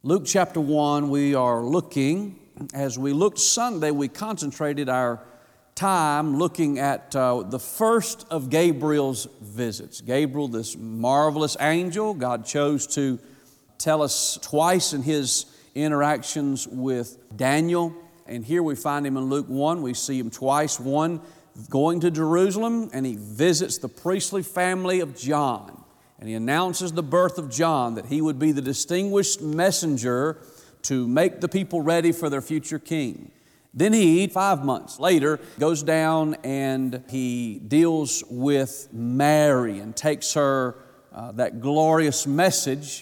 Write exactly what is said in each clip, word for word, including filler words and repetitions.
Luke chapter one, we are looking, as we looked Sunday, we concentrated our time looking at uh, the first of Gabriel's visits. Gabriel, this marvelous angel, God chose to tell us twice in His interactions with Daniel. And here we find Him in Luke one. We see Him twice. One, going to Jerusalem, and He visits the priestly family of John. And He announces the birth of John, that he would be the distinguished messenger to make the people ready for their future king. Then He, five months later, goes down and He deals with Mary and takes her uh, that glorious message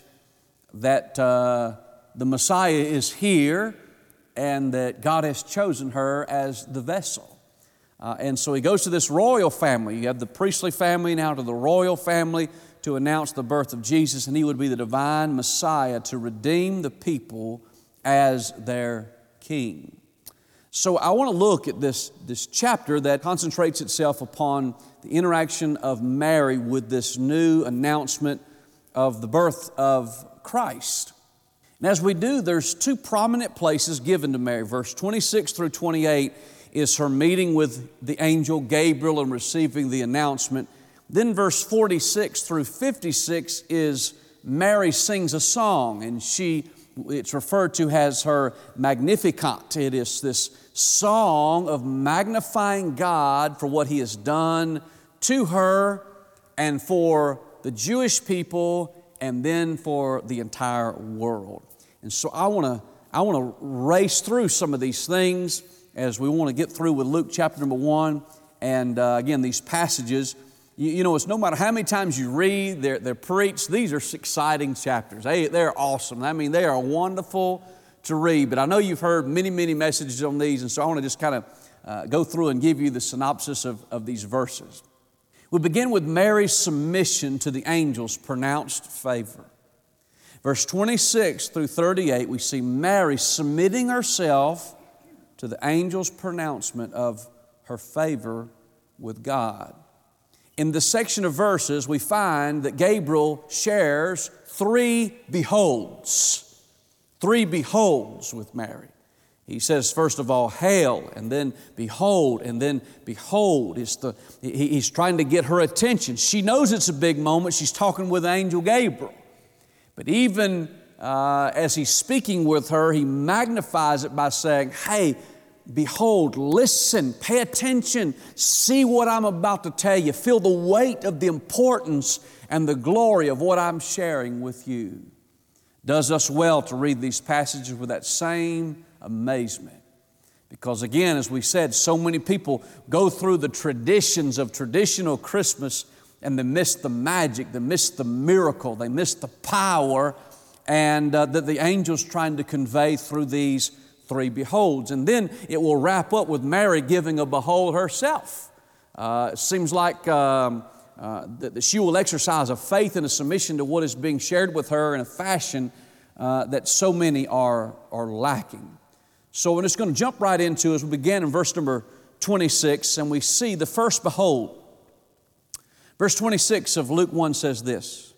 that uh, the Messiah is here and that God has chosen her as the vessel. Uh, and so He goes to this royal family. You have the priestly family, now to the royal family, to announce the birth of Jesus, and He would be the divine Messiah to redeem the people as their king. So I want to look at this, this chapter that concentrates itself upon the interaction of Mary with this new announcement of the birth of Christ. And as we do, there's two prominent places given to Mary. Verse twenty-six through twenty-eight is her meeting with the angel Gabriel and receiving the announcement. Then verse forty-six through fifty-six is Mary sings a song, and she, it's referred to as her Magnificat. It is this song of magnifying God for what He has done to her and for the Jewish people and then for the entire world. And so I want to I want to race through some of these things as we want to get through with Luke chapter number one. And uh, again, these passages, you, you know, it's no matter how many times you read, they're, they're preached, these are exciting chapters. They, they're awesome. I mean, they are wonderful to read. But I know you've heard many, many messages on these, and so I want to just kind of uh, go through and give you the synopsis of, of these verses. We begin with Mary's submission to the angel's pronounced favor. Verse twenty-six through thirty-eight, we see Mary submitting herself to the angel's pronouncement of her favor with God. In this section of verses, we find that Gabriel shares three beholds, three beholds with Mary. He says, first of all, hail, and then behold, and then behold. It's the, he, he's trying to get her attention. She knows it's a big moment. She's talking with angel Gabriel. But even uh, as he's speaking with her, he magnifies it by saying, hey, behold, listen, pay attention, see what I'm about to tell you. Feel the weight of the importance and the glory of what I'm sharing with you. Does us well to read these passages with that same amazement. Because again, as we said, so many people go through the traditions of traditional Christmas and they miss the magic, they miss the miracle, they miss the power and uh, that the angel's trying to convey through these three beholds. And then it will wrap up with Mary giving a behold herself. Uh, it seems like um, uh, that she will exercise a faith and a submission to what is being shared with her in a fashion uh, that so many are, are lacking. So we're just going to jump right into it as we begin in verse number twenty-six, and we see the first behold. Verse twenty-six of Luke one says this,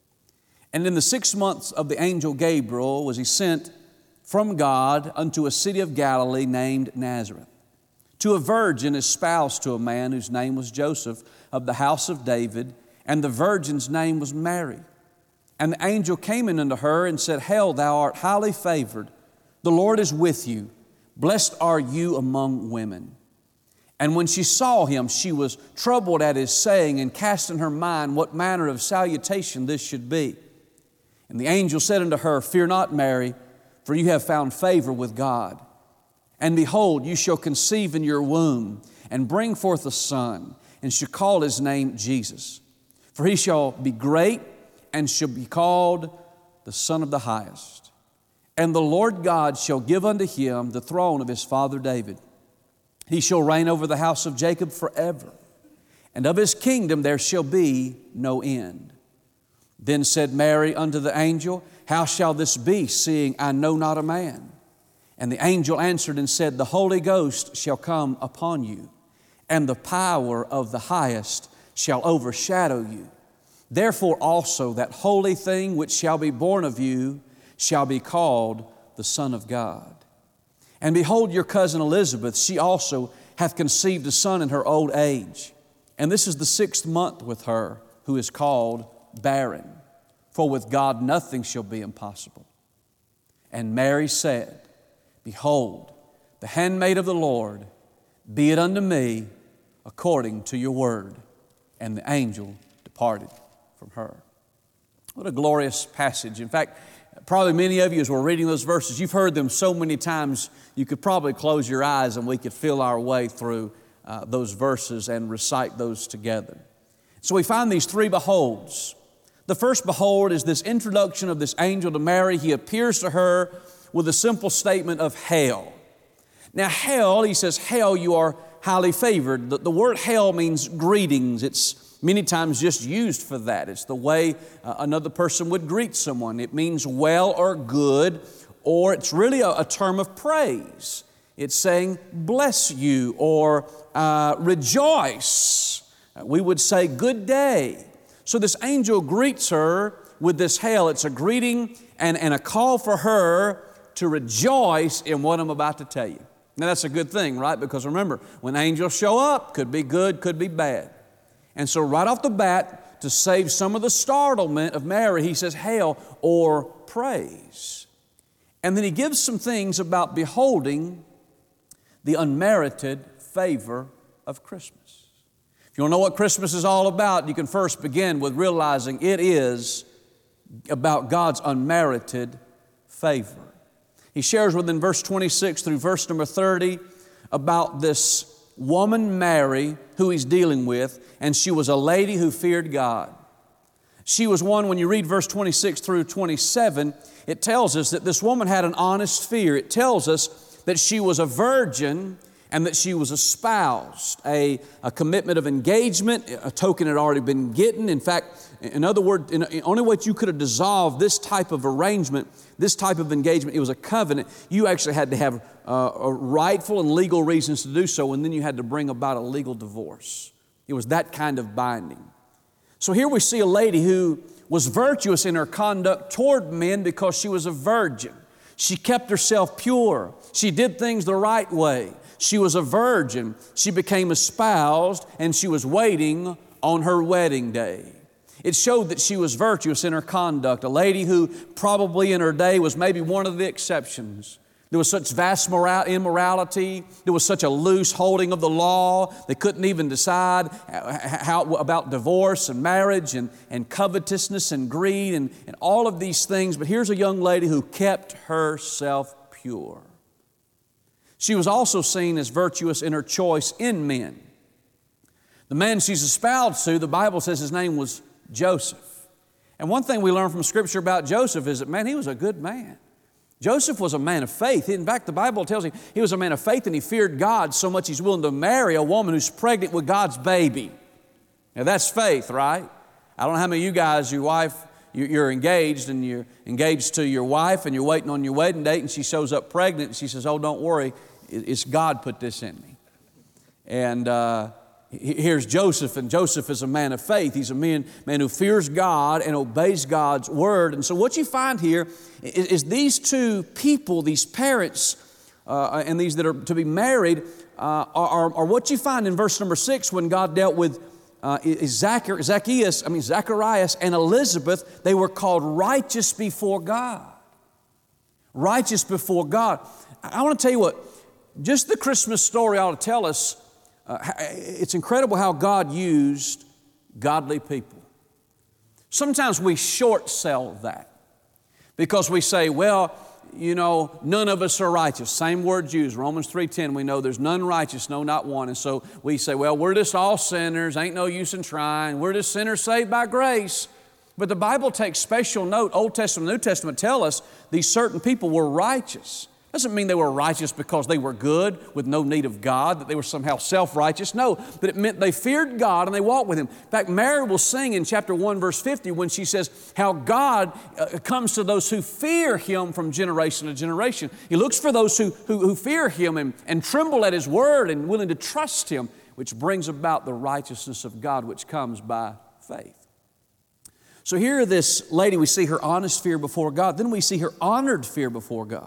and in the sixth month of the angel Gabriel was he sent from God unto a city of Galilee named Nazareth, to a virgin espoused to a man whose name was Joseph of the house of David, and the virgin's name was Mary. And the angel came in unto her and said, hail, thou art highly favored, the Lord is with you, blessed are you among women. And when she saw him, she was troubled at his saying, and cast in her mind what manner of salutation this should be. And the angel said unto her, fear not, Mary, for you have found favor with God. And behold, you shall conceive in your womb, and bring forth a son, and shall call his name Jesus. For he shall be great, and shall be called the Son of the Highest. And the Lord God shall give unto him the throne of his father David. He shall reign over the house of Jacob forever, and of his kingdom there shall be no end. Then said Mary unto the angel, how shall this be, seeing I know not a man? And the angel answered and said, the Holy Ghost shall come upon you, and the power of the highest shall overshadow you. Therefore also that holy thing which shall be born of you shall be called the Son of God. And behold, your cousin Elizabeth, she also hath conceived a son in her old age. And this is the sixth month with her, who is called barren. For with God nothing shall be impossible. And Mary said, Behold, the handmaid of the Lord, be it unto me according to your word. And the angel departed from her. What a glorious passage. In fact, probably many of you, as we're reading those verses, you've heard them so many times, you could probably close your eyes and we could feel our way through uh, those verses and recite those together. So we find these three beholds. The first behold is this introduction of this angel to Mary. He appears to her with a simple statement of hail. Now, hail, he says, hail, you are highly favored. The, the word hail means greetings. It's many times just used for that. It's the way uh, another person would greet someone. It means well or good, or it's really a, a term of praise. It's saying, bless you, or uh, rejoice. Uh, we would say, good day. So this angel greets her with this hail. It's a greeting and, and a call for her to rejoice in what I'm about to tell you. Now that's a good thing, right? Because remember, when angels show up, could be good, could be bad. And so right off the bat, to save some of the startlement of Mary, he says hail or praise. And then he gives some things about beholding the unmerited favor of Christmas. If you want to know what Christmas is all about, you can first begin with realizing it is about God's unmerited favor. He shares within verse twenty-six through verse number thirty about this woman Mary who he's dealing with, and she was a lady who feared God. She was one, when you read verse twenty-six through twenty-seven, it tells us that this woman had an honest fear. It tells us that she was a virgin and that she was espoused, a, a commitment of engagement, a token had already been given. In fact, in other words, in the only way you could have dissolved this type of arrangement, this type of engagement, it was a covenant. You actually had to have uh, a rightful and legal reasons to do so, and then you had to bring about a legal divorce. It was that kind of binding. So here we see a lady who was virtuous in her conduct toward men because she was a virgin. She kept herself pure. She did things the right way. She was a virgin. She became espoused, and she was waiting on her wedding day. It showed that she was virtuous in her conduct, a lady who probably in her day was maybe one of the exceptions. There was such vast immorality. There was such a loose holding of the law. They couldn't even decide how, about divorce and marriage and, and covetousness and greed and, and all of these things. But here's a young lady who kept herself pure. She was also seen as virtuous in her choice in men. The man she's espoused to, the Bible says his name was Joseph. And one thing we learn from Scripture about Joseph is that, man, he was a good man. Joseph was a man of faith. In fact, the Bible tells him he was a man of faith and he feared God so much he's willing to marry a woman who's pregnant with God's baby. Now that's faith, right? I don't know how many of you guys, your wife, you're engaged and you're engaged to your wife and you're waiting on your wedding date and she shows up pregnant and she says, oh, don't worry, it's God put this in me. And uh, here's Joseph, and Joseph is a man of faith. He's a man, man who fears God and obeys God's word. And so what you find here is, is these two people, these parents, uh, and these that are to be married, uh, are, are what you find in verse number six when God dealt with uh, Zacchaeus, I mean Zacharias and Elizabeth. They were called righteous before God. Righteous before God. I want to tell you what, just the Christmas story ought to tell us Uh, it's incredible how God used godly people. Sometimes we short sell that because we say, well, you know, none of us are righteous. Same word used, Romans three ten, we know there's none righteous, no, not one. And so we say, well, we're just all sinners, ain't no use in trying. We're just sinners saved by grace. But the Bible takes special note, Old Testament, New Testament tell us these certain people were righteous. Doesn't mean they were righteous because they were good with no need of God, that they were somehow self-righteous. No, but it meant they feared God and they walked with Him. In fact, Mary will sing in chapter one, verse fifty, when she says how God uh, comes to those who fear Him from generation to generation. He looks for those who, who, who fear Him and, and tremble at His word and willing to trust Him, which brings about the righteousness of God, which comes by faith. So here this lady, we see her honest fear before God. Then we see her honored fear before God.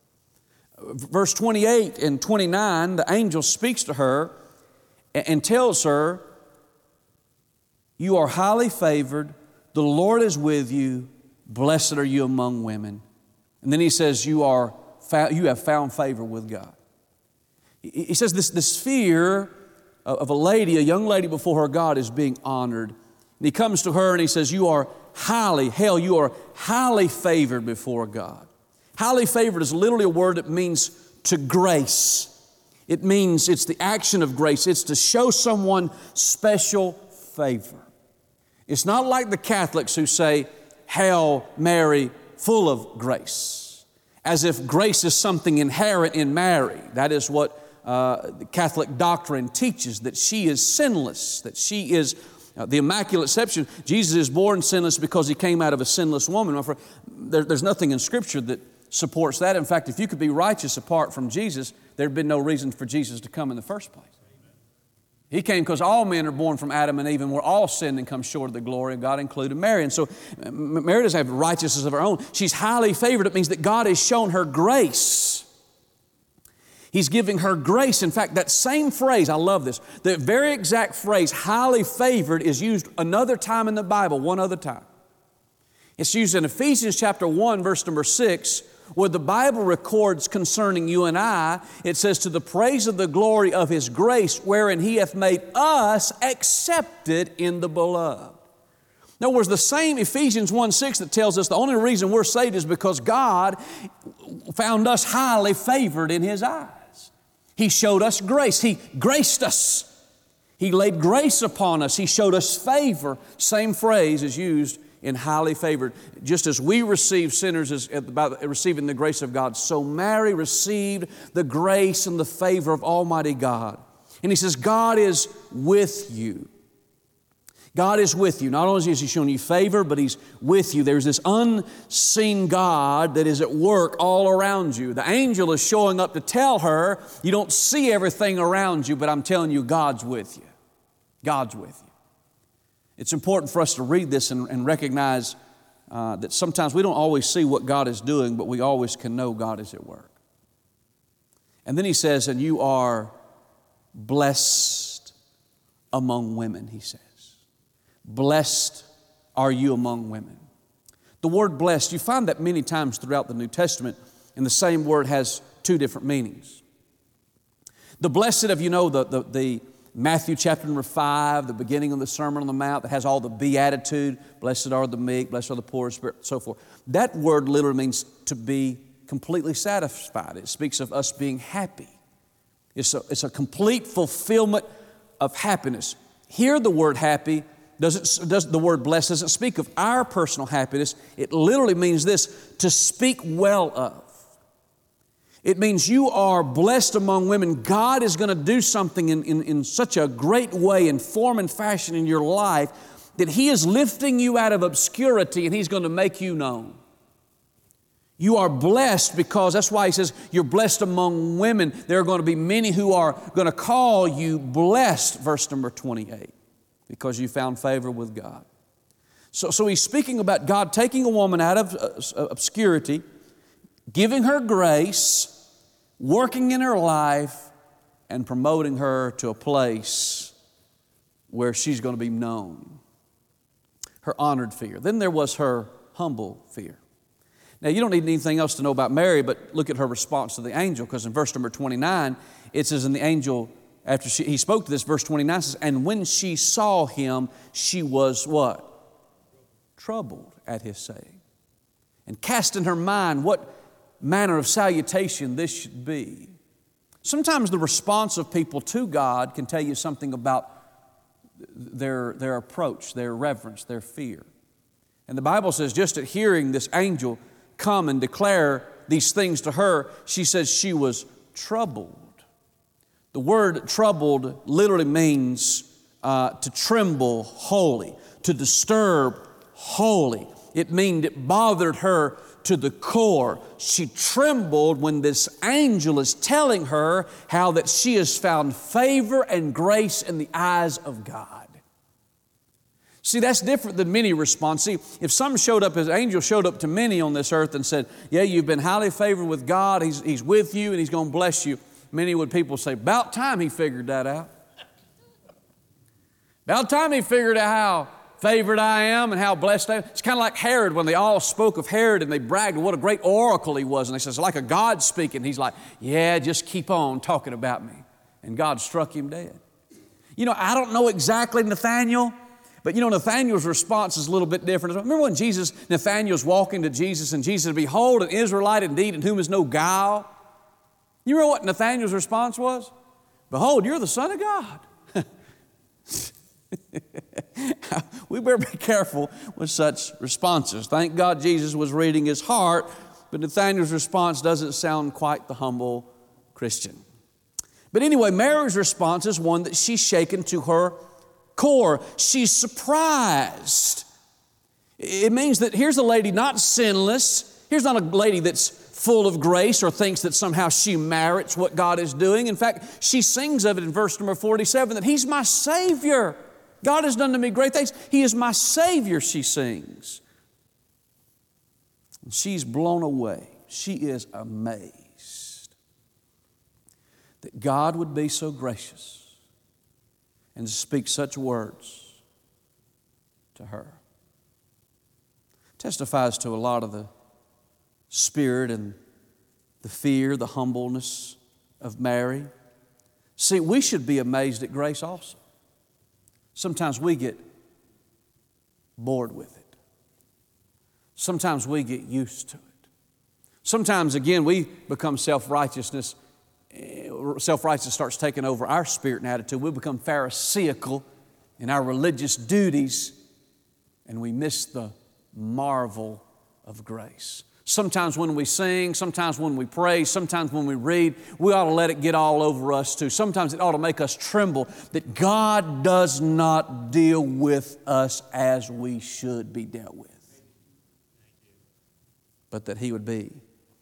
Verse twenty-eight and twenty-nine, the angel speaks to her and tells her, you are highly favored, the Lord is with you, blessed are you among women. And then he says, you are you have found favor with God. He says this, this fear of a lady, a young lady before her God is being honored. And he comes to her and he says, you are highly, hell, you are highly favored before God. Highly favored is literally a word that means to grace. It means it's the action of grace. It's to show someone special favor. It's not like the Catholics who say, Hail Mary, full of grace, as if grace is something inherent in Mary. That is what uh, the Catholic doctrine teaches, that she is sinless, that she is uh, the Immaculate Conception. Jesus is born sinless because He came out of a sinless woman. There, there's nothing in Scripture that supports that. In fact, if you could be righteous apart from Jesus, there'd been no reason for Jesus to come in the first place. He came because all men are born from Adam and Eve, and we're all sinned and come short of the glory of God, including Mary. And so Mary doesn't have righteousness of her own. She's highly favored. It means that God has shown her grace. He's giving her grace. In fact, that same phrase, I love this, the very exact phrase, highly favored, is used another time in the Bible, one other time. It's used in Ephesians chapter one, verse number six, where the Bible records concerning you and I. It says, to the praise of the glory of His grace, wherein He hath made us accepted in the beloved. In other words, the same Ephesians one six that tells us the only reason we're saved is because God found us highly favored in His eyes. He showed us grace. He graced us. He laid grace upon us. He showed us favor. Same phrase is used in highly favored. Just as we receive sinners as, by receiving the grace of God, so Mary received the grace and the favor of Almighty God. And he says, God is with you. God is with you. Not only is He showing you favor, but He's with you. There's this unseen God that is at work all around you. The angel is showing up to tell her, you don't see everything around you, but I'm telling you, God's with you. God's with you. It's important for us to read this and, and recognize uh, that sometimes we don't always see what God is doing, but we always can know God is at work. And then he says, and you are blessed among women, he says. Blessed are you among women. The word blessed, you find that many times throughout the New Testament, and the same word has two different meanings. The blessed of, you know, the, the, the Matthew chapter number five, the beginning of the Sermon on the Mount that has all the beatitude, blessed are the meek, blessed are the poor in spirit, so forth. That word literally means to be completely satisfied. It speaks of us being happy. It's a, it's a complete fulfillment of happiness. Here the word happy, doesn't, does, the word blessed doesn't speak of our personal happiness. It literally means this, to speak well of. It means you are blessed among women. God is going to do something in, in, in such a great way, in form and fashion in your life, that He is lifting you out of obscurity and He's going to make you known. You are blessed because, that's why He says, you're blessed among women. There are going to be many who are going to call you blessed, verse number twenty-eight, because you found favor with God. So, so He's speaking about God taking a woman out of uh, obscurity, giving her grace, working in her life, and promoting her to a place where she's going to be known. Her honored fear. Then there was her humble fear. Now, you don't need anything else to know about Mary, but look at her response to the angel, because in verse number twenty-nine, it says, and the angel, after she, he spoke to this, verse twenty-nine says, and when she saw him, she was what? Troubled at his saying. And cast in her mind what manner of salutation this should be. Sometimes the response of people to God can tell you something about their, their approach, their reverence, their fear. And the Bible says, just at hearing this angel come and declare these things to her, she says she was troubled. The word troubled literally means uh, to tremble wholly, to disturb wholly. It means it bothered her to the core. She trembled when this angel is telling her how that she has found favor and grace in the eyes of God. See, that's different than many response. See, if some showed up, as an angel showed up to many on this earth and said, yeah, you've been highly favored with God, He's, he's with you and He's going to bless you, many would people say, about time He figured that out. About time He figured out how favored I am and how blessed I am. It's kind of like Herod when they all spoke of Herod and they bragged what a great oracle he was. And they said, it's like a God speaking. He's like, yeah, just keep on talking about me. And God struck him dead. You know, I don't know exactly Nathaniel, but you know, Nathaniel's response is a little bit different. Remember when Jesus, Nathaniel's walking to Jesus and Jesus said, behold, an Israelite indeed in whom is no guile. You remember what Nathaniel's response was? Behold, you're the Son of God. We better be careful with such responses. Thank God Jesus was reading his heart, but Nathaniel's response doesn't sound quite the humble Christian. But anyway, Mary's response is one that she's shaken to her core. She's surprised. It means that here's a lady not sinless. Here's not a lady that's full of grace or thinks that somehow she merits what God is doing. In fact, she sings of it in verse number forty-seven that He's my Savior. God has done to me great things. He is my Savior, she sings. And she's blown away. She is amazed that God would be so gracious and to speak such words to her. Testifies to a lot of the spirit and the fear, the humbleness of Mary. See, we should be amazed at grace also. Sometimes we get bored with it. Sometimes we get used to it. Sometimes, again, we become self-righteousness. Self-righteousness starts taking over our spirit and attitude. We become pharisaical in our religious duties, and we miss the marvel of grace. Sometimes when we sing, sometimes when we pray, sometimes when we read, we ought to let it get all over us too. Sometimes it ought to make us tremble that God does not deal with us as we should be dealt with, but that He would be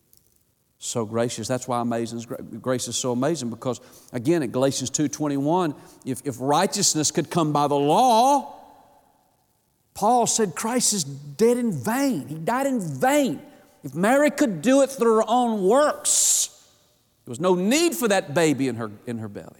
so gracious. That's why amazing grace is so amazing, because again, at Galatians two twenty-one, if, if righteousness could come by the law, Paul said Christ is dead in vain. He died in vain. If Mary could do it through her own works, there was no need for that baby in her, in her belly.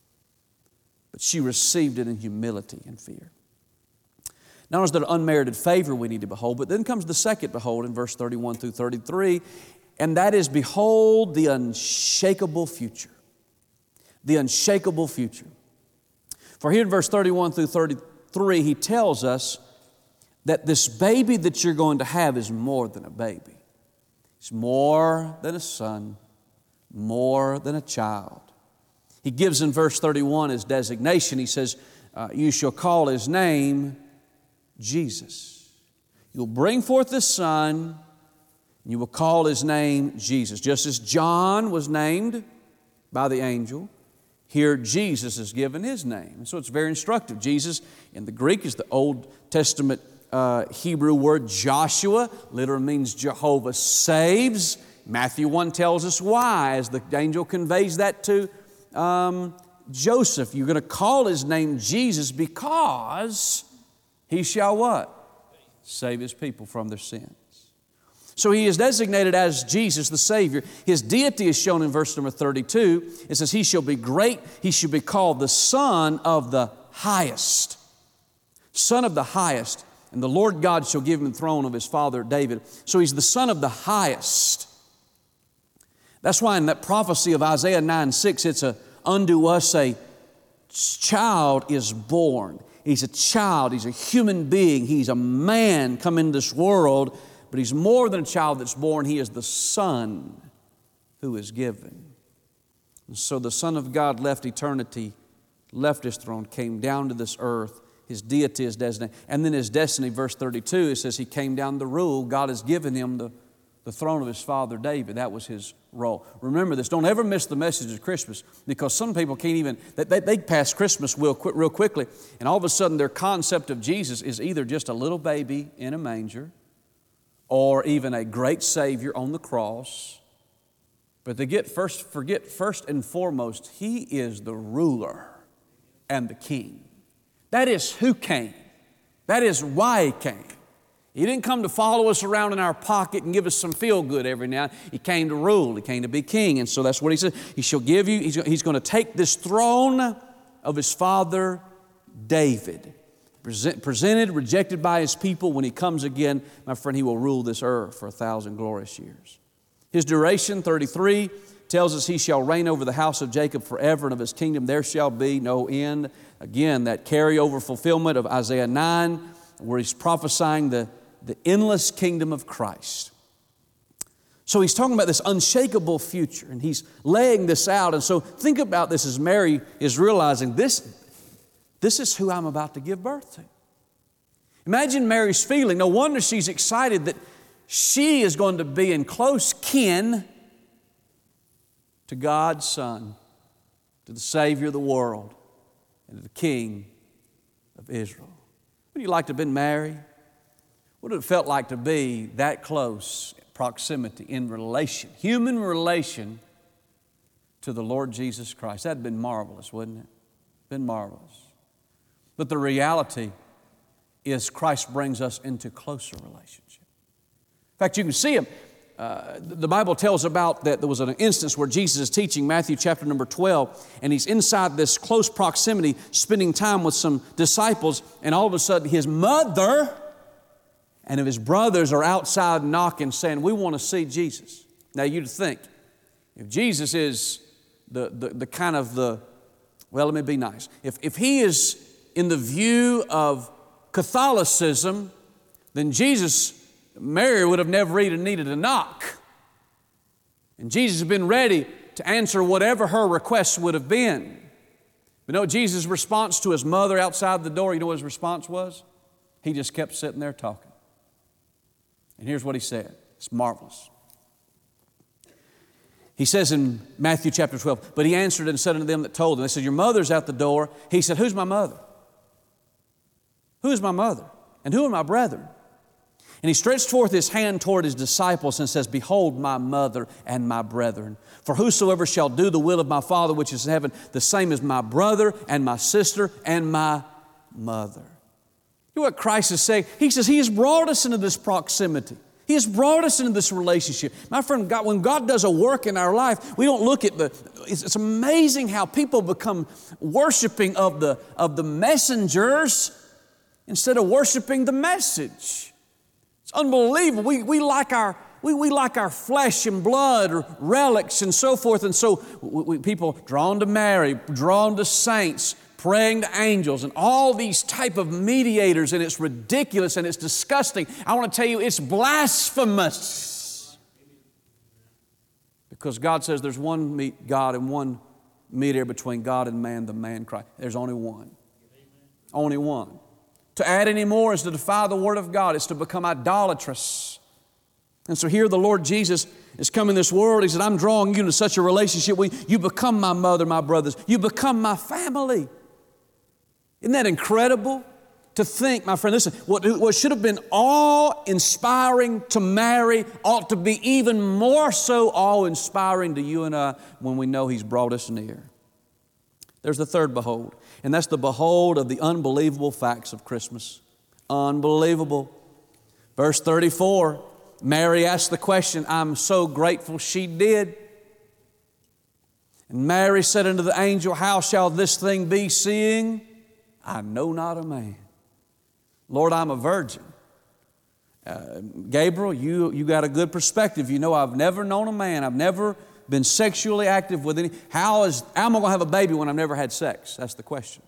But she received it in humility and fear. Not only is there unmerited favor we need to behold, but then comes the second behold in verse thirty-one through thirty-three, and that is, behold the unshakable future. The unshakable future. For here in verse thirty-one through thirty-three, he tells us that this baby that you're going to have is more than a baby. It's more than a son, more than a child. He gives in verse thirty-one his designation. He says, uh, you shall call his name Jesus. You'll bring forth the son, and you will call his name Jesus. Just as John was named by the angel, here Jesus is given his name. And so it's very instructive. Jesus in the Greek is the Old Testament Uh, Hebrew word Joshua, literally means Jehovah saves. Matthew one tells us why, as the angel conveys that to um, Joseph. You're going to call his name Jesus because he shall what? Save his people from their sins. So he is designated as Jesus the Savior. His deity is shown in verse number thirty-two. It says, he shall be great. He shall be called the Son of the Highest. Son of the Highest. And the Lord God shall give him the throne of his father David. So he's the Son of the Highest. That's why in that prophecy of Isaiah nine six, it's a, unto us a child is born. He's a child. He's a human being. He's a man come into this world. But he's more than a child that's born. He is the Son who is given. And so the Son of God left eternity, left his throne, came down to this earth. His deity is designated. And then his destiny, verse thirty-two, it says he came down to rule. God has given him the, the throne of his father David. That was his role. Remember this. Don't ever miss the message of Christmas, because some people can't even, they, they, they pass Christmas real, quick, real quickly, and all of a sudden their concept of Jesus is either just a little baby in a manger or even a great Savior on the cross. But they get first, forget first and foremost, He is the ruler and the King. That is who came. That is why He came. He didn't come to follow us around in our pocket and give us some feel good every now. He came to rule. He came to be king. And so that's what He said. He shall give you, He's, he's going to take this throne of His father David. Present, presented, rejected by His people. When He comes again, my friend, He will rule this earth for a thousand glorious years. His duration, thirty-three, tells us He shall reign over the house of Jacob forever, and of His kingdom there shall be no end. Again, that carryover fulfillment of Isaiah nine, where He's prophesying the, the endless kingdom of Christ. So He's talking about this unshakable future, and He's laying this out. And so think about this as Mary is realizing this, this is who I'm about to give birth to. Imagine Mary's feeling. No wonder she's excited that she is going to be in close kin to God's Son, to the Savior of the world, and to the King of Israel. Would you like to have been married? What would it felt like to be that close proximity in relation, human relation to the Lord Jesus Christ? That'd been marvelous, wouldn't it? Been marvelous. But the reality is Christ brings us into closer relationship. In fact, you can see Him. Uh, the Bible tells about that there was an instance where Jesus is teaching, Matthew chapter number twelve, and He's inside this close proximity, spending time with some disciples, and all of a sudden His mother and of His brothers are outside knocking, saying, we want to see Jesus. Now you'd think, if Jesus is the, the, the kind of the, well, let me be nice. If, if He is in the view of Catholicism, then Jesus, Mary would have never even needed a knock. And Jesus had been ready to answer whatever her requests would have been. But no, Jesus' response to His mother outside the door, you know what His response was? He just kept sitting there talking. And here's what He said. It's marvelous. He says in Matthew chapter twelve, but He answered and said unto them that told Him, they said, your mother's at the door. He said, who's my mother? Who is my mother? And who are my brethren? And He stretched forth His hand toward His disciples and says, behold my mother and my brethren. For whosoever shall do the will of my Father which is in heaven, the same is my brother and my sister and my mother. You know what Christ is saying? He says He has brought us into this proximity. He has brought us into this relationship. My friend, God, when God does a work in our life, we don't look at the, it's, it's amazing how people become worshiping of the, of the messengers instead of worshiping the message. It's unbelievable. We, we, like our, we, we like our flesh and blood or relics and so forth. And so we, we, people drawn to Mary, drawn to saints, praying to angels, and all these type of mediators, and it's ridiculous and it's disgusting. I want to tell you, it's blasphemous. Because God says there's one God and one mediator between God and man, the man Christ. There's only one. Only one. To add any more is to defy the Word of God. It's to become idolatrous. And so here the Lord Jesus is coming in this world. He said, I'm drawing you into such a relationship where you become my mother, my brothers. You become my family. Isn't that incredible? To think, my friend, listen, what, what should have been awe-inspiring to Mary ought to be even more so awe-inspiring to you and I when we know He's brought us near. There's the third behold, and that's the behold of the unbelievable facts of Christmas. Unbelievable. Verse thirty-four, Mary asked the question, I'm so grateful she did. And Mary said unto the angel, how shall this thing be, seeing I know not a man? Lord, I'm a virgin. Uh, Gabriel, you, you got a good perspective. You know I've never known a man. I've never been sexually active with any. How is, how am I going to have a baby when I've never had sex? That's the question.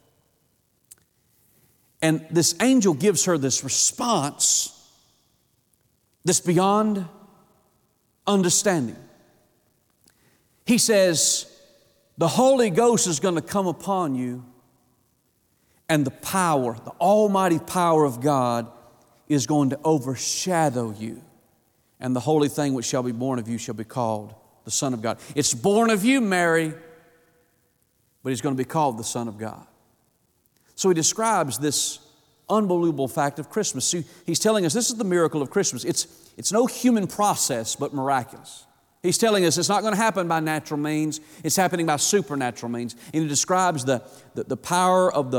And this angel gives her this response that's beyond understanding. He says, the Holy Ghost is going to come upon you, and the power, the almighty power of God is going to overshadow you. And the holy thing which shall be born of you shall be called the Son of God. It's born of you, Mary, but He's going to be called the Son of God. So He describes this unbelievable fact of Christmas. See, He's telling us this is the miracle of Christmas. It's, it's no human process, but miraculous. He's telling us it's not going to happen by natural means. It's happening by supernatural means. And He describes the, the, the power of the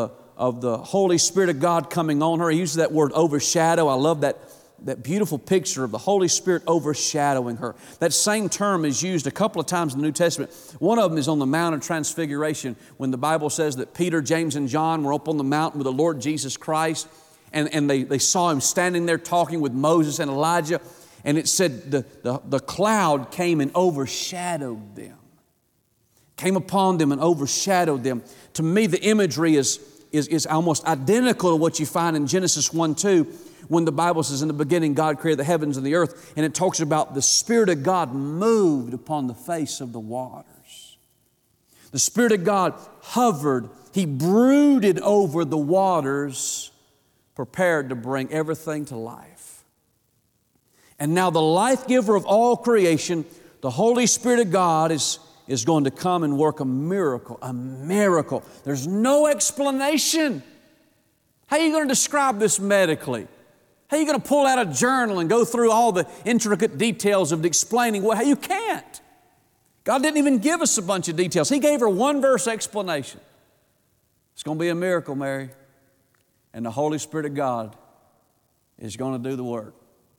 of the Holy Spirit of God coming on her. He uses that word overshadow. I love that, that beautiful picture of the Holy Spirit overshadowing her. That same term is used a couple of times in the New Testament. One of them is on the Mount of Transfiguration when the Bible says that Peter, James, and John were up on the mountain with the Lord Jesus Christ, and, and they, they saw Him standing there talking with Moses and Elijah, and it said the, the, the cloud came and overshadowed them. Came upon them and overshadowed them. To me, the imagery is, is, is almost identical to what you find in Genesis one two, when the Bible says, in the beginning, God created the heavens and the earth, and it talks about the Spirit of God moved upon the face of the waters. The Spirit of God hovered. He brooded over the waters, prepared to bring everything to life. And now the life giver of all creation, the Holy Spirit of God, is is going to come and work a miracle, a miracle. There's no explanation. How are you going to describe this medically? How are you going to pull out a journal and go through all the intricate details of explaining what? You can't. God didn't even give us a bunch of details. He gave her one verse explanation. It's going to be a miracle, Mary. And the Holy Spirit of God is going to do the work.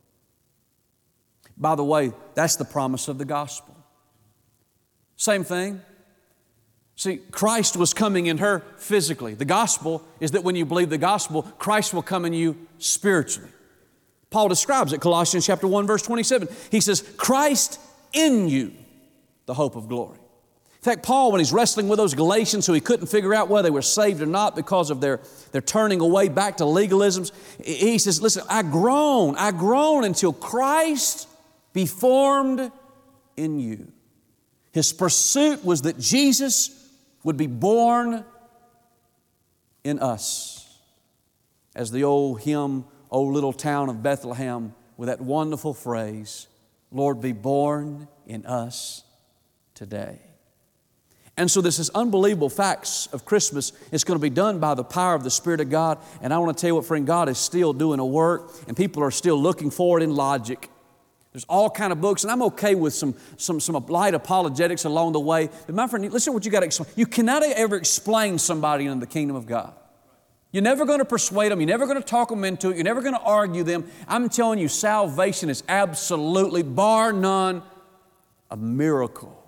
By the way, that's the promise of the gospel. Same thing. See, Christ was coming in her physically. The gospel is that when you believe the gospel, Christ will come in you spiritually. Paul describes it, Colossians chapter one, verse twenty-seven. He says, Christ in you, the hope of glory. In fact, Paul, when he's wrestling with those Galatians who he couldn't figure out whether they were saved or not because of their, their turning away back to legalisms, he says, listen, I groan, I groan until Christ be formed in you. His pursuit was that Jesus would be born in us. As the old hymn, O Little Town of Bethlehem, with that wonderful phrase, Lord, be born in us today. And so this is unbelievable facts of Christmas. It's going to be done by the power of the Spirit of God. And I want to tell you what, friend, God is still doing a work, and people are still looking for it in logic. There's all kind of books, and I'm okay with some, some, some light apologetics along the way. But my friend, listen to what you got to explain. You cannot ever explain somebody into the kingdom of God. You're never going to persuade them. You're never going to talk them into it. You're never going to argue them. I'm telling you, salvation is absolutely, bar none, a miracle.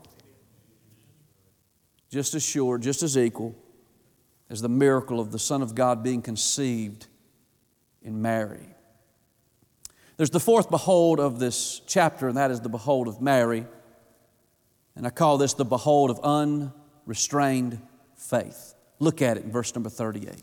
Just as sure, just as equal as the miracle of the Son of God being conceived in Mary. There's the fourth behold of this chapter, and that is the behold of Mary. And I call this the behold of unrestrained faith. Look at it in verse number thirty-eight.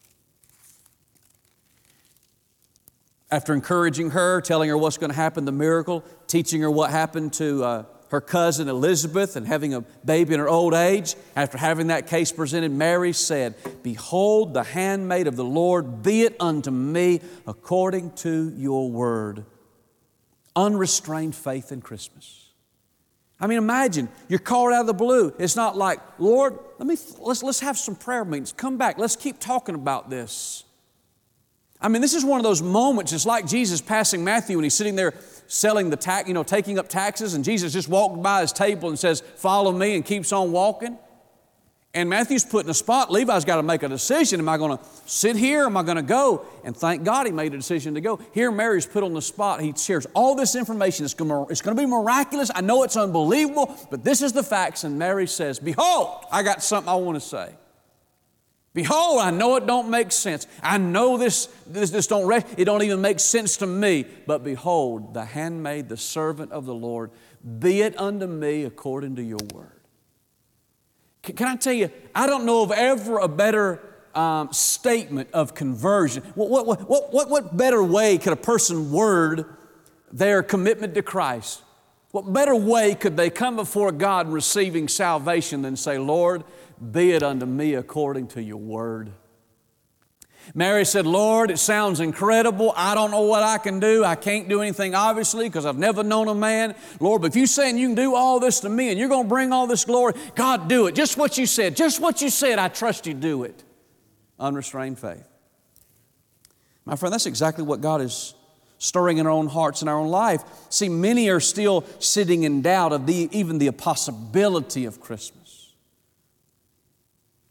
After encouraging her, telling her what's going to happen, the miracle, teaching her what happened to uh, her cousin Elizabeth and having a baby in her old age, after having that case presented, Mary said, Behold, the handmaid of the Lord, be it unto me according to your word. Unrestrained faith in Christmas. I mean, imagine, you're called out of the blue. It's not like, Lord, let me, let's, let's have some prayer meetings. Come back. Let's keep talking about this. I mean, this is one of those moments. It's like Jesus passing Matthew and he's sitting there selling the tax, you know, taking up taxes, and Jesus just walked by his table and says, follow me, and keeps on walking. And Matthew's put in a spot. Levi's got to make a decision. Am I going to sit here? Am I going to go? And thank God he made a decision to go. Here Mary's put on the spot. He shares all this information. It's going to, it's going to be miraculous. I know it's unbelievable, but this is the facts. And Mary says, behold, I got something I want to say. Behold, I know it don't make sense. I know this, this, this don't, it don't even make sense to me. But behold, the handmaid, the servant of the Lord, be it unto me according to your word. Can, can I tell you, I don't know of ever a better um, statement of conversion. What, what, what, what, what better way could a person word their commitment to Christ? What better way could they come before God receiving salvation than say, Lord, be it unto me according to your word. Mary said, Lord, it sounds incredible. I don't know what I can do. I can't do anything, obviously, because I've never known a man. Lord, but if you're saying you can do all this to me and you're going to bring all this glory, God, do it. Just what you said. Just what you said. I trust you, do it. Unrestrained faith. My friend, that's exactly what God is stirring in our own hearts and our own life. See, many are still sitting in doubt of the, even the possibility of Christmas.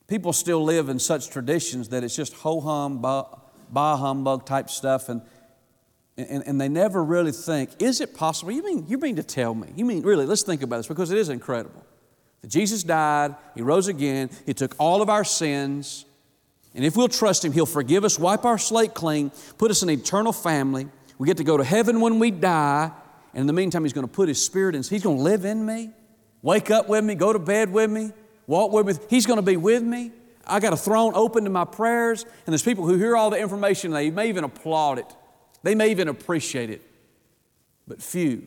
People still live in such traditions that it's just ho-hum, bah, bah humbug type stuff, and, and, and they never really think, is it possible? You mean, you mean to tell me? You mean, really, let's think about this, because it is incredible. That Jesus died, He rose again, He took all of our sins, and if we'll trust Him, He'll forgive us, wipe our slate clean, put us in an eternal family. We get to go to heaven when we die, and in the meantime, He's going to put His Spirit in. He's going to live in me, wake up with me, go to bed with me, walk with me. He's going to be with me. I got a throne open to my prayers, and there's people who hear all the information, and they may even applaud it. They may even appreciate it. But few,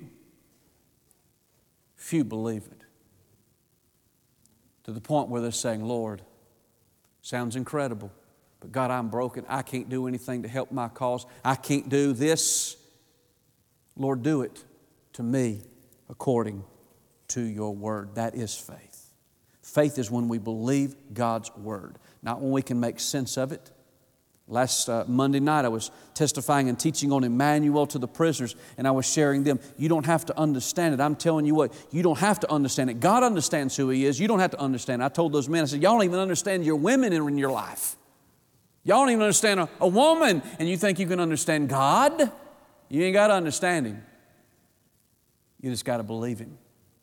few believe it. To the point where they're saying, Lord, sounds incredible, but God, I'm broken. I can't do anything to help my cause. I can't do this. Lord, do it to me according to your word. That is faith. Faith is when we believe God's word, not when we can make sense of it. Last uh, Monday night, I was testifying and teaching on Emmanuel to the prisoners, and I was sharing them. You don't have to understand it. I'm telling you what, you don't have to understand it. God understands who He is. You don't have to understand it. I told those men, I said, y'all don't even understand your women in your life. Y'all don't even understand a, a woman, and you think you can understand God? You ain't got to understand Him. You just got to believe Him.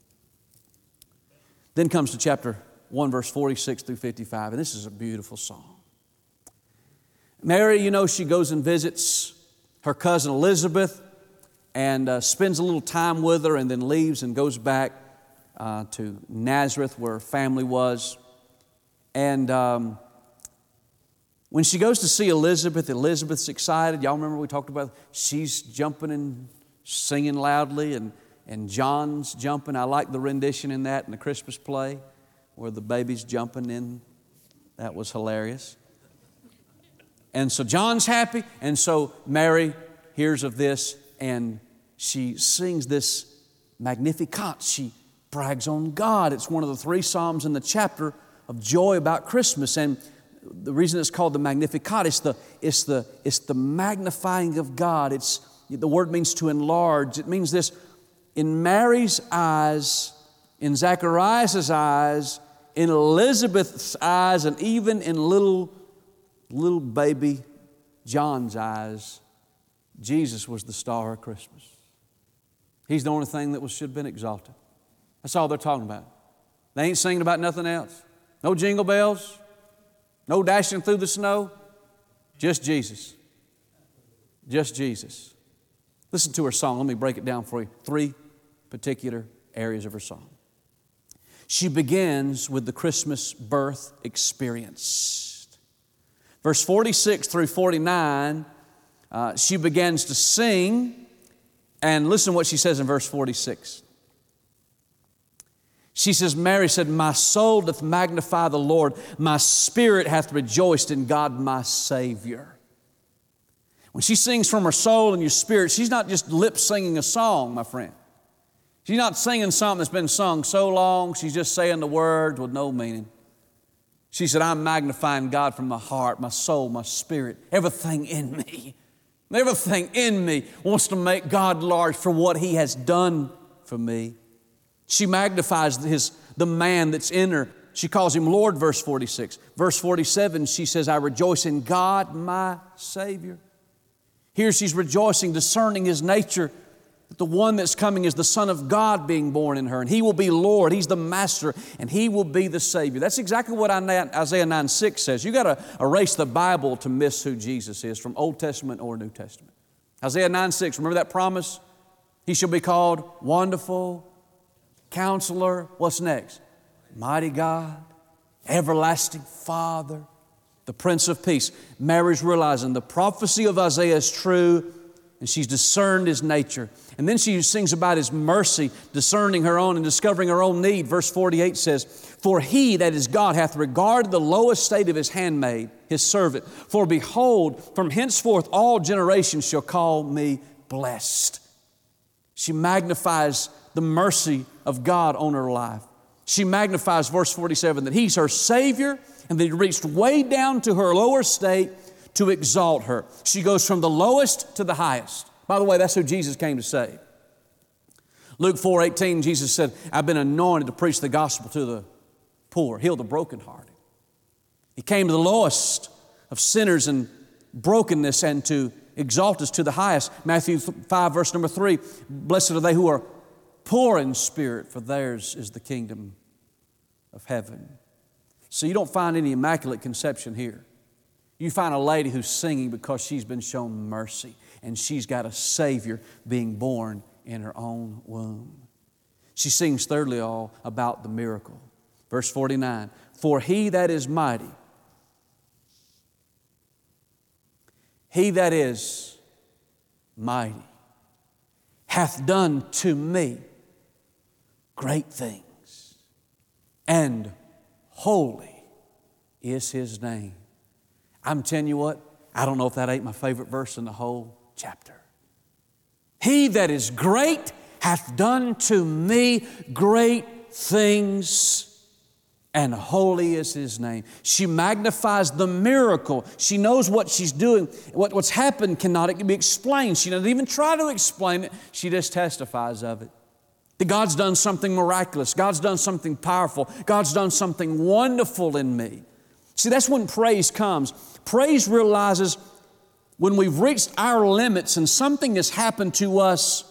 Then comes to chapter one, verse forty-six through fifty-five, and this is a beautiful song. Mary, you know, she goes and visits her cousin Elizabeth and uh, spends a little time with her and then leaves and goes back uh, to Nazareth where her family was. And um, when she goes to see Elizabeth, Elizabeth's excited. Y'all remember we talked about it? She's jumping and singing loudly, and, and John's jumping. I like the rendition in that in the Christmas play where the baby's jumping in. That was hilarious. And so John's happy, and so Mary hears of this, and she sings this Magnificat. She brags on God. It's one of the three psalms in the chapter of joy about Christmas, and the reason it's called the Magnificat is the, it's the, it's the magnifying of God. It's, the word means to enlarge. It means this, in Mary's eyes, in Zacharias' eyes, in Elizabeth's eyes, and even in little little baby John's eyes, Jesus was the star of Christmas. He's the only thing that was, should have been exalted. That's all they're talking about. They ain't singing about nothing else. No jingle bells, no dashing through the snow, just Jesus. Just Jesus. Listen to her song. Let me break it down for you. Three particular areas of her song. She begins with the Christmas birth experience. Verse forty-six through forty-nine, uh, she begins to sing, and listen to what she says in verse forty-six. She says, Mary said, my soul doth magnify the Lord, my spirit hath rejoiced in God my Savior. When she sings from her soul and your spirit, she's not just lip singing a song, my friend. She's not singing something that's been sung so long, she's just saying the words with no meaning. She said, I'm magnifying God from my heart, my soul, my spirit, everything in me. Everything in me wants to make God large for what He has done for me. She magnifies his, the man that's in her. She calls Him Lord, verse forty-six. Verse forty-seven, she says, I rejoice in God, my Savior. Here she's rejoicing, discerning His nature, that the one that's coming is the Son of God being born in her, and He will be Lord, He's the Master, and He will be the Savior. That's exactly what Isaiah nine six says. You've got to erase the Bible to miss who Jesus is, from Old Testament or New Testament. Isaiah nine six, remember that promise? He shall be called Wonderful, Counselor, what's next? Mighty God, Everlasting Father, the Prince of Peace. Mary's realizing the prophecy of Isaiah is true, and she's discerned His nature. And then she sings about His mercy, discerning her own and discovering her own need. Verse forty-eight says, for He, that is God, hath regarded the low estate of His handmaid, His servant. For behold, from henceforth all generations shall call me blessed. She magnifies the mercy of God on her life. She magnifies, verse forty-seven, that He's her Savior and that He reached way down to her lower state to exalt her. She goes from the lowest to the highest. By the way, that's who Jesus came to save. Luke four eighteen, Jesus said, I've been anointed to preach the gospel to the poor, heal the brokenhearted. He came to the lowest of sinners and brokenness and to exalt us to the highest. Matthew five, verse number three, blessed are they who are poor in spirit, for theirs is the kingdom of heaven. So you don't find any immaculate conception here. You find a lady who's singing because she's been shown mercy and she's got a Savior being born in her own womb. She sings thirdly all about the miracle. Verse forty-nine, for he that is mighty, he that is mighty hath done to me great things, and holy is His name. I'm telling you what, I don't know if that ain't my favorite verse in the whole chapter. He that is great hath done to me great things, and holy is His name. She magnifies the miracle. She knows what she's doing. What, what's happened cannot be explained. She doesn't even try to explain it. She just testifies of it. That God's done something miraculous. God's done something powerful. God's done something wonderful in me. See, that's when praise comes. Praise realizes when we've reached our limits and something has happened to us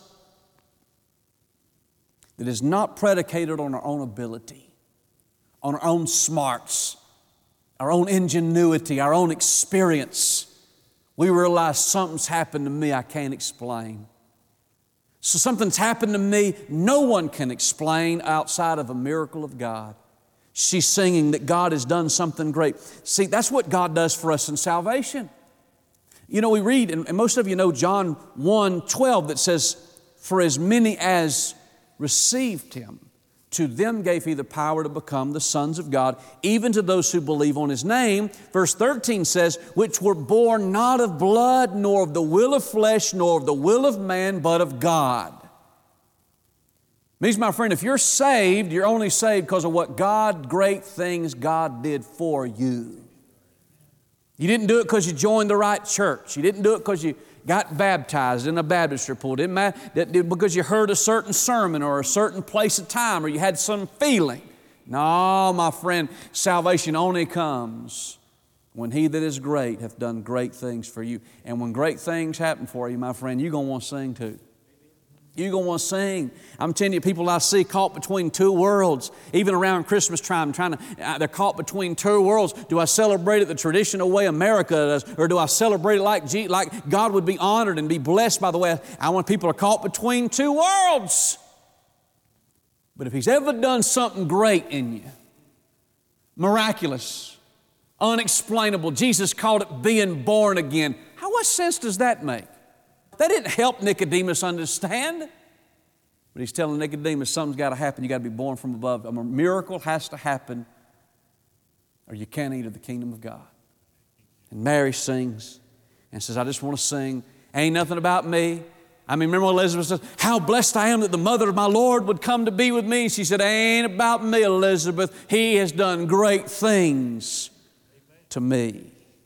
that is not predicated on our own ability, on our own smarts, our own ingenuity, our own experience. We realize something's happened to me I can't explain. So something's happened to me no one can explain outside of a miracle of God. She's singing that God has done something great. See, that's what God does for us in salvation. You know, we read, and most of you know John one twelve that says, for as many as received Him, to them gave He the power to become the sons of God, even to those who believe on His name. Verse thirteen says, which were born not of blood, nor of the will of flesh, nor of the will of man, but of God. Means, my friend, if you're saved, you're only saved because of what God, great things God did for you. You didn't do it because you joined the right church. You didn't do it because you got baptized in a baptistry pool. It didn't matter that because you heard a certain sermon or a certain place of time or you had some feeling. No, my friend, salvation only comes when He that is great hath done great things for you. And when great things happen for you, my friend, you're going to want to sing too. You're going to want to sing. I'm telling you, people I see caught between two worlds, even around Christmas time, trying to, uh, they're caught between two worlds. Do I celebrate it the traditional way America does, or do I celebrate it like, G, like God would be honored and be blessed by the way? I want people are caught between two worlds. But if He's ever done something great in you, miraculous, unexplainable, Jesus called it being born again. How much sense does that make? That didn't help Nicodemus understand. But He's telling Nicodemus something's got to happen. You've got to be born from above. A miracle has to happen or you can't enter the kingdom of God. And Mary sings and says, I just want to sing. Ain't nothing about me. I mean, remember Elizabeth says, how blessed I am that the mother of my Lord would come to be with me. She said, ain't about me, Elizabeth. He has done great things to me.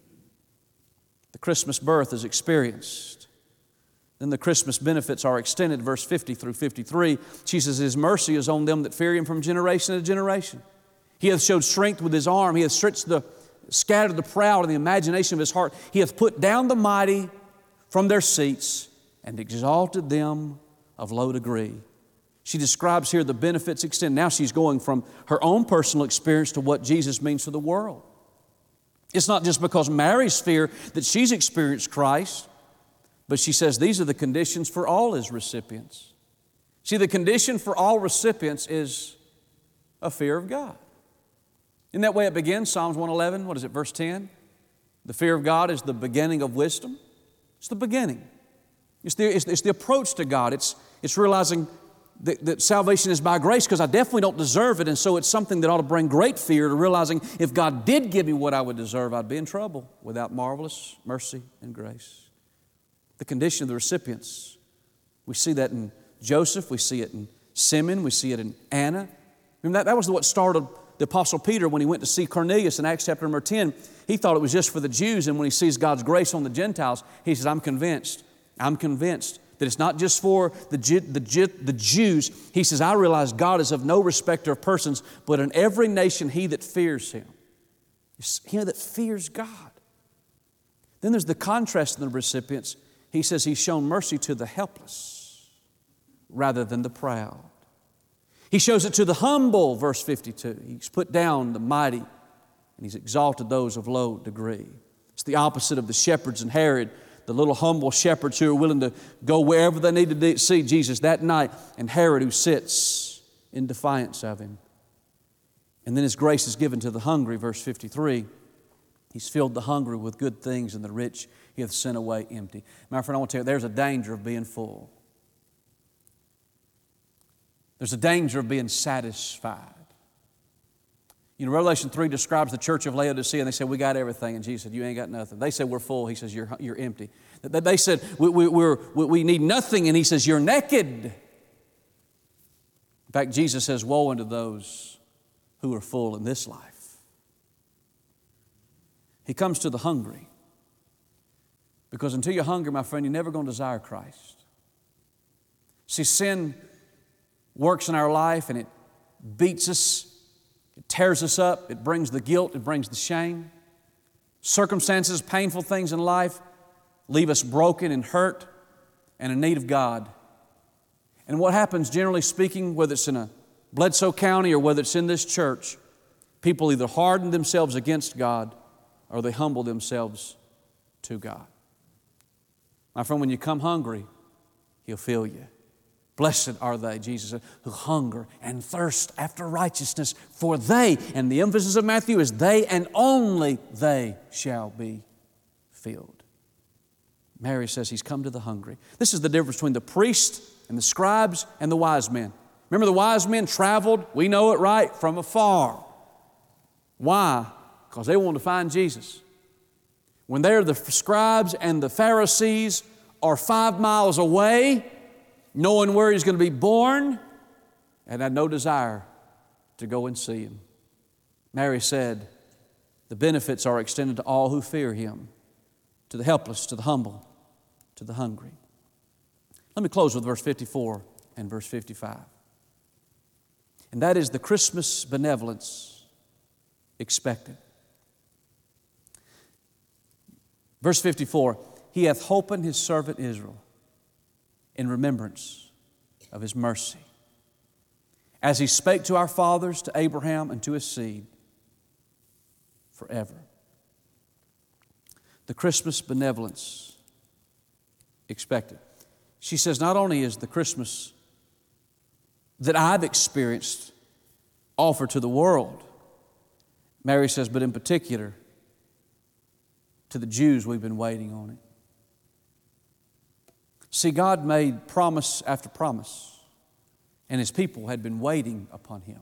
The Christmas birth is experienced. Then the Christmas benefits are extended, verse fifty through fifty-three. She says, His mercy is on them that fear Him from generation to generation. He hath showed strength with His arm. He hath stretched the, scattered the proud in the imagination of His heart. He hath put down the mighty from their seats and exalted them of low degree. She describes here the benefits extended. Now she's going from her own personal experience to what Jesus means for the world. It's not just because Mary's fear that she's experienced Christ, but she says these are the conditions for all His recipients. See, the condition for all recipients is a fear of God. Isn't that way it begins? Psalms one eleven, what is it, verse ten? The fear of God is the beginning of wisdom. It's the beginning. It's the, it's, it's the approach to God. It's, it's realizing that, that salvation is by grace because I definitely don't deserve it, and so it's something that ought to bring great fear to realizing if God did give me what I would deserve, I'd be in trouble without marvelous mercy and grace. The condition of the recipients. We see that in Joseph, we see it in Simeon, we see it in Anna. Remember that, that was what started the Apostle Peter when he went to see Cornelius in Acts chapter number ten. He thought it was just for the Jews, and when he sees God's grace on the Gentiles, he says, I'm convinced, I'm convinced that it's not just for the, the, the Jews. He says, I realize God is of no respecter of persons, but in every nation he that fears Him It's he that fears God. Then there's the contrast in the recipients. He says he's shown mercy to the helpless rather than the proud. He shows it to the humble, verse fifty-two. He's put down the mighty and he's exalted those of low degree. It's the opposite of the shepherds and Herod, the little humble shepherds who are willing to go wherever they need to see Jesus that night, and Herod who sits in defiance of him. And then His grace is given to the hungry, verse fifty-three. He's filled the hungry with good things, and the rich He hath sent away empty. My friend, I want to tell you, there's a danger of being full. There's a danger of being satisfied. You know, Revelation three describes the church of Laodicea, and they said, we got everything. And Jesus said, you ain't got nothing. They said, we're full. He says, you're, you're empty. They said, we, we, we're, we need nothing. And He says, you're naked. In fact, Jesus says, woe unto those who are full in this life. He comes to the hungry. Because until you're hungry, my friend, you're never going to desire Christ. See, sin works in our life and it beats us. It tears us up. It brings the guilt. It brings the shame. Circumstances, painful things in life leave us broken and hurt and in need of God. And what happens, generally speaking, whether it's in a Bledsoe County or whether it's in this church, people either harden themselves against God or they humble themselves to God. My friend, when you come hungry, He'll fill you. Blessed are they, Jesus said, who hunger and thirst after righteousness, for they, and the emphasis of Matthew is they and only they shall be filled. Mary says He's come to the hungry. This is the difference between the priest and the scribes and the wise men. Remember, the wise men traveled, we know it, right, from afar. Why? Because they wanted to find Jesus. When they're the scribes and the Pharisees are five miles away, knowing where He's going to be born, and had no desire to go and see Him. Mary said, the benefits are extended to all who fear Him, to the helpless, to the humble, to the hungry. Let me close with verse fifty-four and verse fifty-five. And that is the Christmas benevolence expected. Verse fifty-four, He hath holpen His servant Israel in remembrance of His mercy, as He spake to our fathers, to Abraham, and to his seed forever. The Christmas benevolence expected. She says, not only is the Christmas that I've experienced offered to the world, Mary says, but in particular to the Jews, we've been waiting on it. See, God made promise after promise, and His people had been waiting upon Him.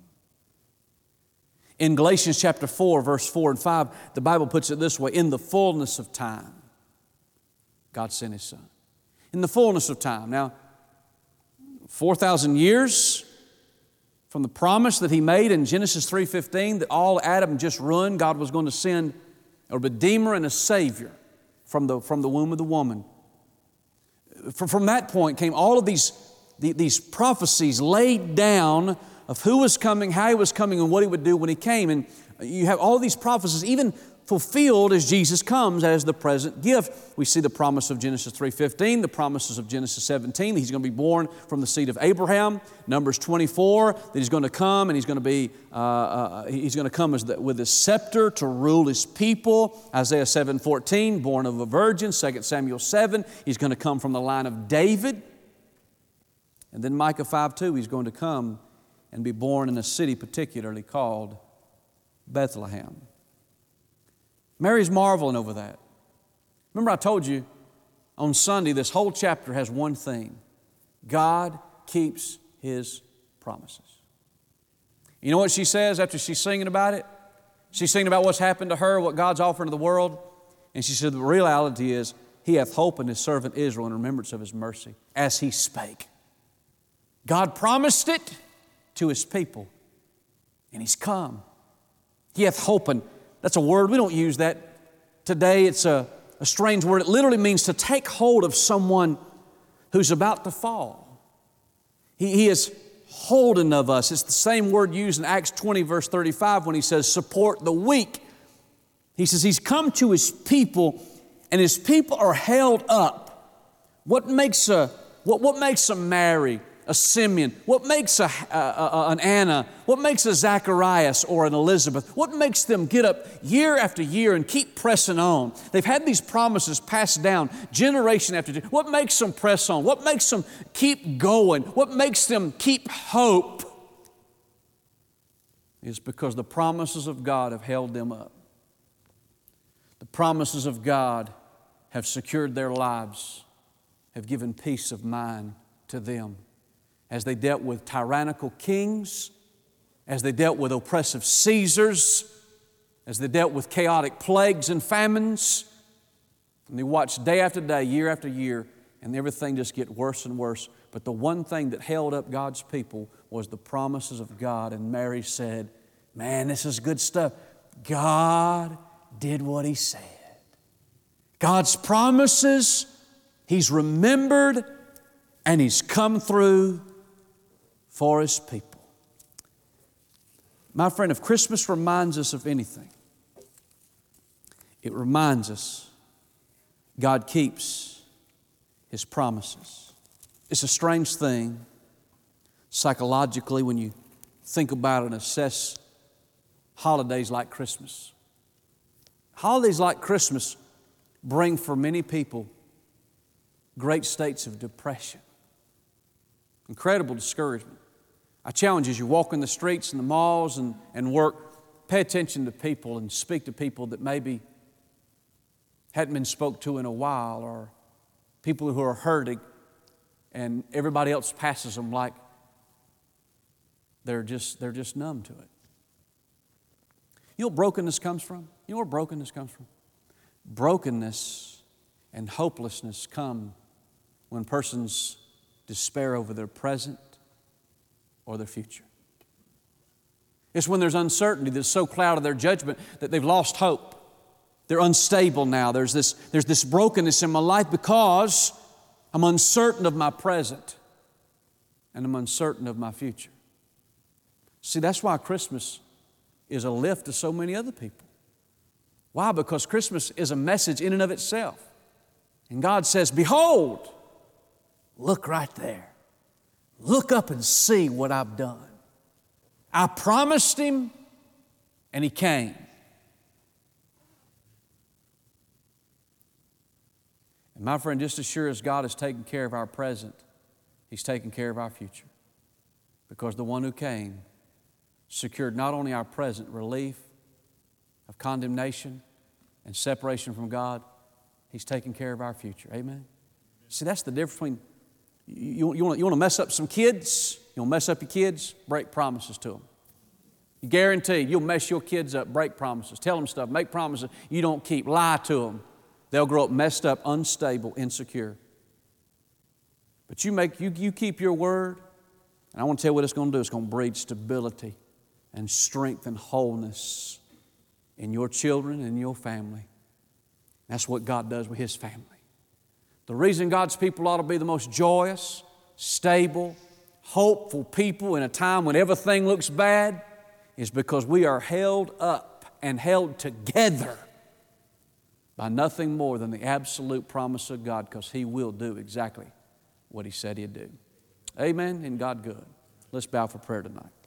In Galatians chapter four, verse four and five, the Bible puts it this way, in the fullness of time, God sent His Son. In the fullness of time. Now, four thousand years from the promise that He made in Genesis three fifteen that all Adam just ruined, God was going to send a Redeemer and a Savior from the, from the womb of the woman. From, from that point came all of these, these prophecies laid down of who was coming, how He was coming, and what He would do when He came. And you have all these prophecies even fulfilled as Jesus comes as the present gift. We see the promise of Genesis three fifteen, the promises of Genesis seventeen, that He's going to be born from the seed of Abraham. Numbers twenty-four, that He's going to come and He's going to be, uh, uh, He's going to come as the, with His scepter to rule His people. Isaiah seven fourteen, born of a virgin. Second Samuel seven, He's going to come from the line of David. And then Micah five two, He's going to come and be born in a city particularly called Bethlehem. Mary's marveling over that. Remember I told you on Sunday this whole chapter has one theme. God keeps His promises. You know what she says after she's singing about it? She's singing about what's happened to her, what God's offering to the world. And she said the reality is He hath holpen His servant Israel in remembrance of His mercy as He spake. God promised it to His people and He's come. He hath holpen. That's a word, we don't use that today. It's a, a strange word. It literally means to take hold of someone who's about to fall. He, he is holding of us. It's the same word used in Acts twenty, verse thirty-five when He says, support the weak. He says he's come to his people, and his people are held up. What makes a, what, what makes a Mary, a Simeon? What makes a, a, a, an Anna? What makes a Zacharias or an Elizabeth? What makes them get up year after year and keep pressing on? They've had these promises passed down generation after generation. What makes them press on? What makes them keep going? What makes them keep hope? Is because the promises of God have held them up. The promises of God have secured their lives, have given peace of mind to them. As they dealt with tyrannical kings, as they dealt with oppressive Caesars, as they dealt with chaotic plagues and famines, and they watched day after day, year after year, and everything just get worse and worse. But the one thing that held up God's people was the promises of God. And Mary said, man, this is good stuff. God did what He said. God's promises, He's remembered, and He's come through for His people. My friend, if Christmas reminds us of anything, it reminds us God keeps His promises. It's a strange thing psychologically when you think about and assess holidays like Christmas. Holidays like Christmas bring for many people great states of depression, incredible discouragement. I challenge you as you walk in the streets and the malls and, and work, pay attention to people and speak to people that maybe hadn't been spoke to in a while, or people who are hurting and everybody else passes them like they're just, they're just numb to it. You know where brokenness comes from? You know where brokenness comes from? Brokenness and hopelessness come when persons despair over their present or their future. It's when there's uncertainty that's so clouded their judgment that they've lost hope. They're unstable now. There's this, there's this brokenness in my life because I'm uncertain of my present and I'm uncertain of my future. See, that's why Christmas is a lift to so many other people. Why? Because Christmas is a message in and of itself. And God says, behold, look right there. Look up and see what I've done. I promised Him, and He came. And my friend, just as sure as God has taken care of our present, He's taken care of our future. Because the one who came secured not only our present relief of condemnation and separation from God, He's taking care of our future. Amen? See, that's the difference between, you, you, want, you want to mess up some kids, you want to mess up your kids, break promises to them. You guarantee you'll mess your kids up, break promises, tell them stuff, make promises you don't keep, lie to them. They'll grow up messed up, unstable, insecure. But you, make, you, you keep your word, and I want to tell you what it's going to do. It's going to breed stability and strength and wholeness in your children and your family. That's what God does with His family. The reason God's people ought to be the most joyous, stable, hopeful people in a time when everything looks bad is because we are held up and held together by nothing more than the absolute promise of God, because He will do exactly what He said He'd do. Amen, and God good. Let's bow for prayer tonight.